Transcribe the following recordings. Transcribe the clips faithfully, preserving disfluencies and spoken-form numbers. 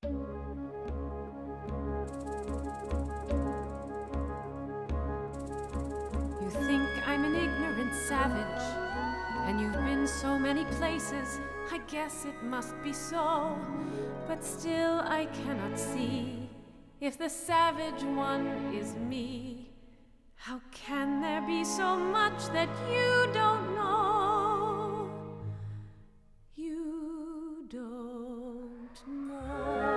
You think I'm an ignorant savage, and you've been so many places, I guess it must be so. But still I cannot see if the savage one is me. How can there be so much that you don't know? You don't know.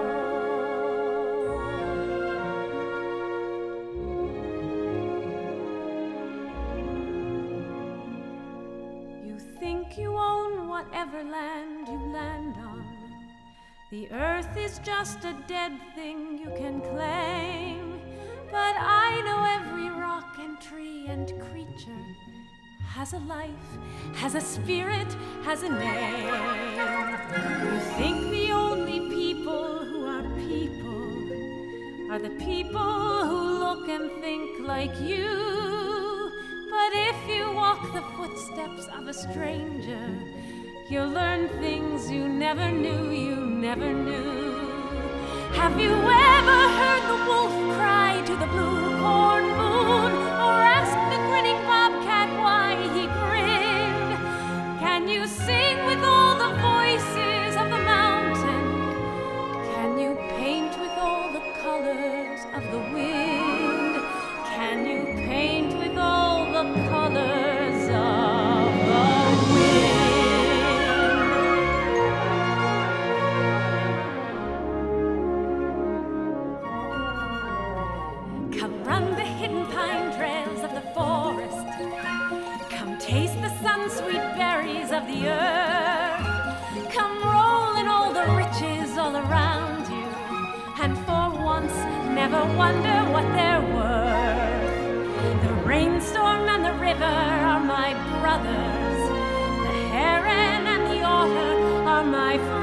You think you own whatever land you land on. The earth is just a dead thing you can claim. But I know every rock and tree and creature has a life, has a spirit, has a name. You think the only people who are people are the people who look and think like you. But if you walk the footsteps of a stranger, you'll learn things you never knew, you never knew. Have you ever heard the wolf cry to the blue corn moon, or asked the grinning bobcat why he grinned? Can you sing with all the voices of the mountain? Can you paint with all the colors of the wind? Can you paint with all the colors of the wind? Come run the hidden pine trails of the forest. Come taste the sun-sweet berries of the earth. Come roll in all the riches all around you, and for once never wonder what they're worth. The rainstorm and the river are my brothers. The heron and the otter are my friends.